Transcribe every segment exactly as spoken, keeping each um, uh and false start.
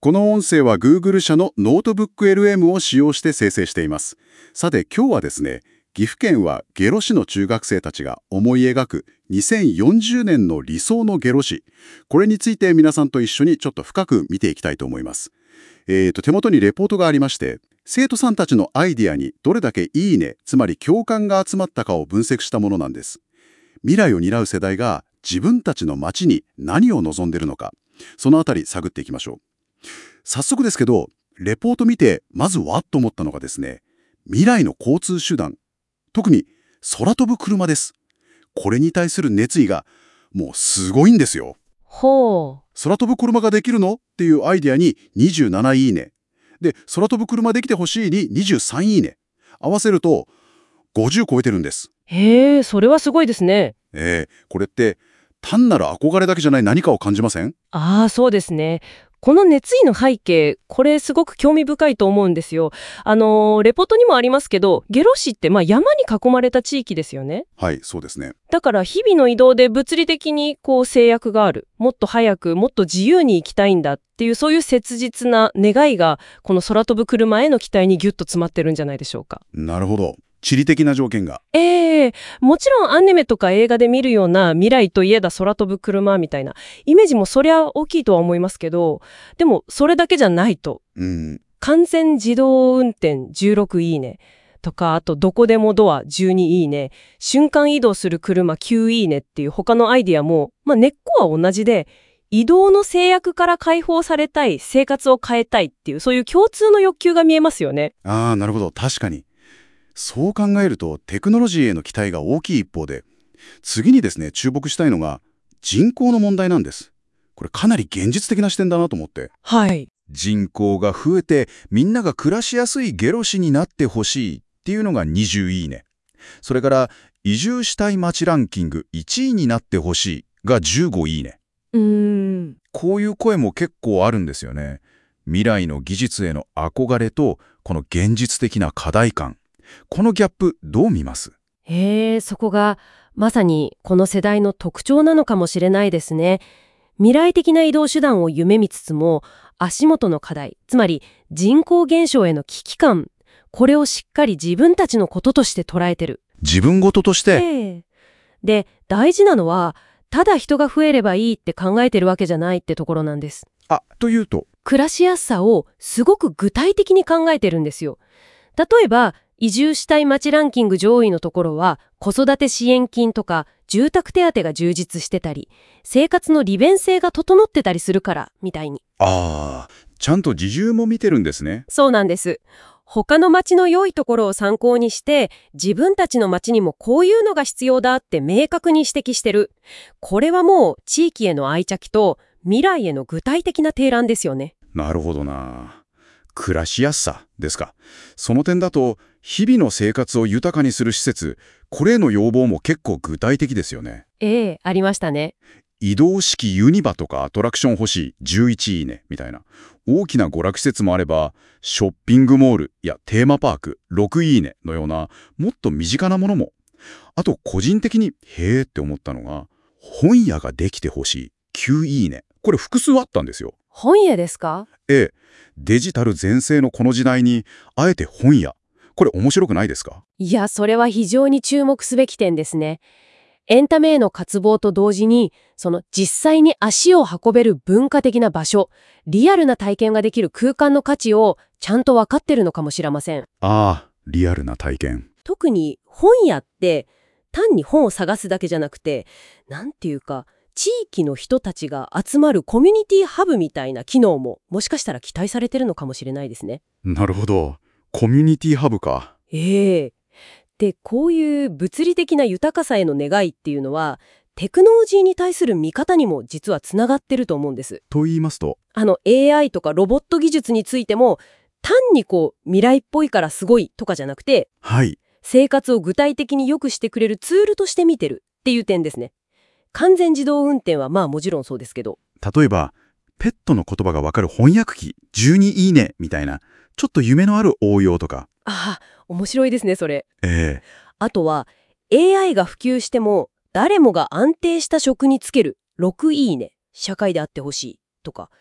この音声は Google 社のノートブック エルエム を使用して生成しています。さて今日はですね、岐阜県は下呂市の中学生たちが思い描くにせんよんじゅうねんの理想の下呂市。これについて皆さんと一緒にちょっと深く見ていきたいと思います。えーと、手元にレポートがありまして、生徒さんたちのアイディアにどれだけいいね、つまり共感が集まったかを分析したものなんです。未来を担う世代が自分たちの街に何を望んでいるのか、そのあたり探っていきましょう。早速ですけど、レポート見てまずわっと思ったのがですね、未来の交通手段、特に空飛ぶ車です。これに対する熱意がもうすごいんですよ。 ほう。 空飛ぶ車ができるのっていうアイデアににじゅうなないいね。で、空飛ぶ車できてほしいににじゅうさんいいね。合わせるとごじゅう超えてるんです。 へえ、それはすごいですね。 えー、これって単なる憧れだけじゃない何かを感じません？ ああ、そうですね。この熱意の背景、これすごく興味深いと思うんですよ。あのーレポートにもありますけど、下呂市ってまあ山に囲まれた地域ですよね。 はい、そうですね。 だから日々の移動で物理的にこう制約がある。もっと早く、もっと自由に行きたいんだっていう、そういう切実な願いが、この空飛ぶ車への期待にギュッと詰まってるんじゃないでしょうか。 なるほど。地理的な条件が。 ええ、もちろんアニメとか映画で見るような未来といえば空飛ぶ車みたいなイメージもそりゃ大きいとは思いますけど、でもそれだけじゃないと。 うん。 完全自動運転じゅうろくいいねとか、あとどこでもドアじゅうにいいね、瞬間移動する車きゅういいねっていう他のアイディアも、まあ、根っこは同じで、移動の制約から解放されたい、生活を変えたいっていう、そういう共通の欲求が見えますよね。 ああ、なるほど。確かに。そう考えるとテクノロジーへの期待が大きい一方で、次にですね、注目したいのが人口の問題なんです。これかなり現実的な視点だなと思って。 はい。 人口が増えてみんなが暮らしやすい下呂市になってほしいっていうのがにじゅういいね。それから移住したい街ランキングいちいになってほしいがじゅうごいいね。 うーん。 こういう声も結構あるんですよね。未来の技術への憧れとこの現実的な課題感。このギャップどう見ます？ へえ、そこがまさにこの世代の特徴なのかもしれないですね。未来的な移動手段を夢見つつも、足元の課題、つまり人口減少への危機感、これをしっかり自分たちのこととして捉えてる。 自分事としてええ。で、大事なのは、ただ人が増えればいいって考えてるわけじゃないってところなんです。 あというと暮らしやすさをすごく具体的に考えてるんですよ。例えば、移住したい街ランキング上位のところは、子育て支援金とか住宅手当が充実してたり、生活の利便性が整ってたりするから、みたいに。 ああ、ちゃんと自重も見てるんですね。 そうなんです。他の街の良いところを参考にして、自分たちの街にもこういうのが必要だって明確に指摘してる。これはもう地域への愛着と未来への具体的な提案ですよね。 なるほどな。暮らしやすさですか。その点だと日々の生活を豊かにする施設、これへの要望も結構具体的ですよね。 ええ、ありましたね。 移動式ユニバとかアトラクション欲しいじゅういちいいねみたいな。大きな娯楽施設もあれば、ショッピングモールやテーマパークろくいいねのようなもっと身近なものも。あと個人的にへーって思ったのが、本屋ができてほしいきゅういいね。これ複数あったんですよ。 本屋ですか？ ええ、デジタル全盛のこの時代にあえて本屋。これ面白くないですか？ いや、それは非常に注目すべき点ですね。エンタメへの渇望と同時に、その実際に足を運べる文化的な場所、リアルな体験ができる空間の価値をちゃんと分かってるのかもしれません。 ああ、リアルな体験。 特に本屋って単に本を探すだけじゃなくて、なんていうか、地域の人たちが集まるコミュニティハブみたいな機能ももしかしたら期待されてるのかもしれないですね。 なるほど。コミュニティハブか。 ええ。で、こういう物理的な豊かさへの願いっていうのは、テクノロジーに対する見方にも実はつながってると思うんです。 と言いますと、 あの エーアイ とかロボット技術についても、単にこう未来っぽいからすごいとかじゃなくて、 はい。 生活を具体的に良くしてくれるツールとして見てるっていう点ですね。完全自動運転はまあもちろんそうですけど。 例えば、ペットの言葉がわかる翻訳機じゅうにいいねみたいな、ちょっと夢のある応用とか。 ああ、面白いですね、それ。 ええ。 あとは エーアイ が普及しても誰もが安定した職に就けるろくいいね、社会であってほしいとか、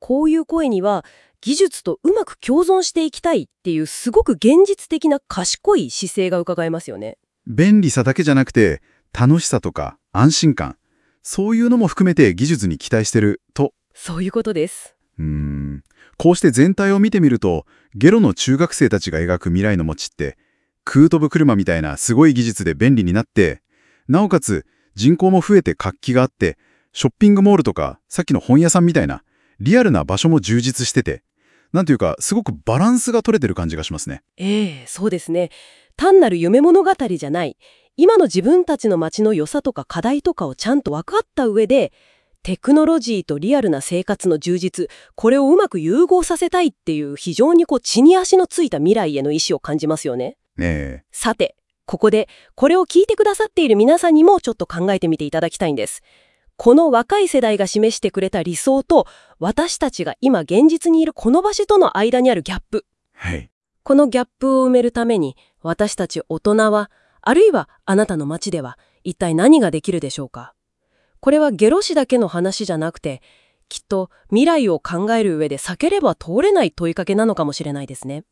こういう声には技術とうまく共存していきたいっていうすごく現実的な賢い姿勢が伺えますよね。 便利さだけじゃなくて、楽しさとか安心感、そういうのも含めて技術に期待してると。 そういうことです。 うーん。こうして全体を見てみると、ゲロの中学生たちが描く未来の街って、空飛ぶ車みたいなすごい技術で便利になって、なおかつ人口も増えて活気があって、ショッピングモールとかさっきの本屋さんみたいなリアルな場所も充実してて、なんていうかすごくバランスが取れてる感じがしますね。 ええ、そうですね。単なる夢物語じゃない。今の自分たちの街の良さとか課題とかをちゃんと分かった上で、テクノロジーとリアルな生活の充実、これをうまく融合させたいっていう非常にこう地に足のついた未来への意志を感じますよね。 ねえ。 さて、ここでこれを聞いてくださっている皆さんにもちょっと考えてみていただきたいんです。この若い世代が示してくれた理想と私たちが今現実にいるこの場所との間にあるギャップ。 はい。 このギャップを埋めるために私たち大人は、あるいはあなたの街では一体何ができるでしょうか。これはゲロ市だけの話じゃなくて、きっと未来を考える上で避ければ通れない問いかけなのかもしれないですね。